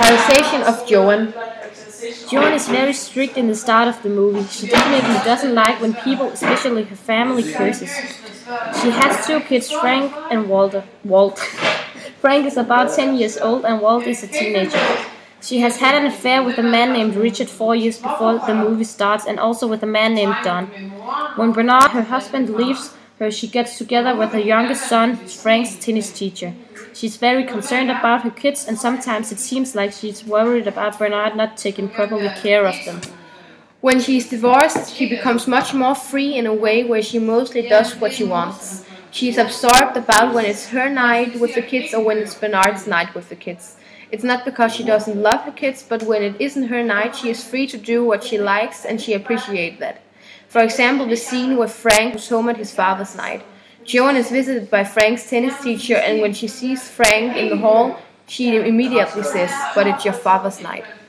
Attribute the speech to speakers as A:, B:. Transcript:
A: Characterization of Joan.
B: Joan is very strict in the start of the movie. She definitely doesn't like when people, especially her family, curses. She has two kids, Frank and Walt. Frank is about 10 years old and Walt is a teenager. She has had an affair with a man named Richard 4 years before the movie starts and also with a man named Don. When Bernard, her husband, leaves her, she gets together with her youngest son, Frank's tennis teacher. She's very concerned about her kids and sometimes it seems like she's worried about Bernard not taking properly care of them.
A: When she is divorced, she becomes much more free in a way where she mostly does what she wants. She is absorbed about when it's her night with the kids or when it's Bernard's night with the kids. It's not because she doesn't love her kids, but when it isn't her night, she is free to do what she likes and she appreciates that. For example, the scene where Frank was home at his father's night. Joan is visited by Frank's tennis teacher and when she sees Frank in the hall, she immediately says, "But it's your father's night."